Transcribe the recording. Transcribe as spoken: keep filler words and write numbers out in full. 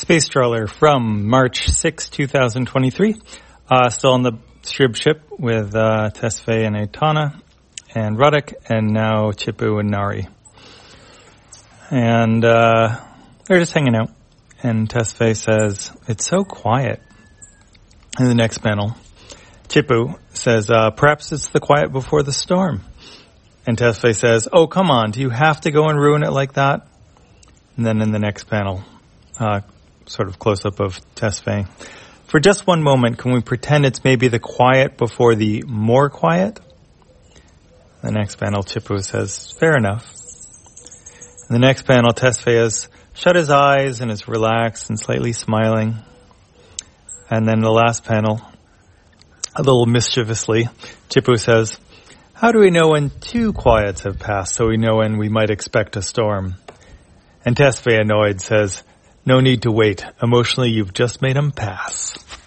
Space Trawler from March sixth, twenty twenty-three. Uh, still on the Shrib ship with uh, Tesfaye and Aitana and Ruddock, and now Chippu and Nari. And uh, they're just hanging out. And Tesfaye says, "It's so quiet." In the next panel, Chippu says, uh, "Perhaps it's the quiet before the storm." And Tesfaye says, "Oh, come on, do you have to go and ruin it like that?" And then in the next panel, uh, sort of close-up of Tesfaye, "For just one moment, can we pretend it's maybe the quiet before the more quiet?" The next panel, Chippu says, "Fair enough." In the next panel, Tesfaye has shut his eyes and is relaxed and slightly smiling. And then the last panel, a little mischievously, Chippu says, "How do we know when two quiets have passed so we know when we might expect a storm?" And Tesfaye, annoyed, says, "No need to wait. Emotionally, you've just made him pass."